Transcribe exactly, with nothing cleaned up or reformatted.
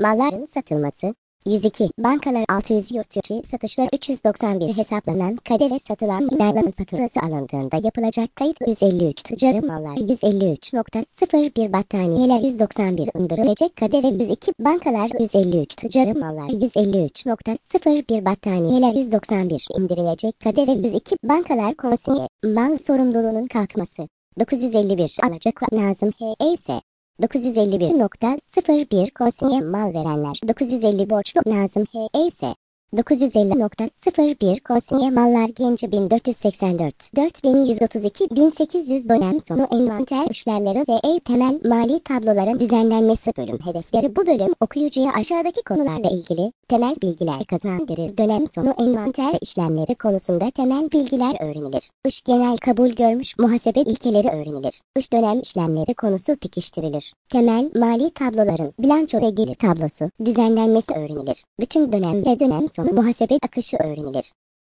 Malların satılması. yüz iki. Bankalar altı yüz yurt içi satışlar üç yüz doksan bir hesaplanan kadere satılan binaların faturası alındığında yapılacak kayıt yüz elli üç ticari mallar yüz elli üç nokta sıfır bir battaniyeler yüz doksan bir indirilecek kadere yüz iki bankalar yüz elli üç ticari mallar yüz elli üç nokta sıfır bir battaniyeler yüz doksan bir indirilecek kadere yüz iki bankalar konsiye mal sorumluluğunun kalkması dokuz yüz elli bir alacak lazım H E S dokuz yüz elli bir nokta sıfır bir konsiye mal verenler dokuz yüz elli borçlu lazım H E S dokuz yüz elli nokta sıfır bir konsiye mallar Genci bin dört yüz seksen dört dört bin yüz otuz iki bin sekiz yüz dönem sonu envanter işlemleri ve ev temel mali tabloların düzenlenmesi bölüm hedefleri. Bu bölüm okuyucuya aşağıdaki konularla ilgili temel bilgiler kazandırır. Dönem sonu envanter işlemleri konusunda temel bilgiler öğrenilir. Iş genel kabul görmüş muhasebe ilkeleri öğrenilir. Iş dönem işlemleri konusu pekiştirilir. Temel mali tabloların bilanço ve gelir tablosu düzenlenmesi öğrenilir. Bütün dönem ve dönem sonu muhasebe akışı öğrenilir.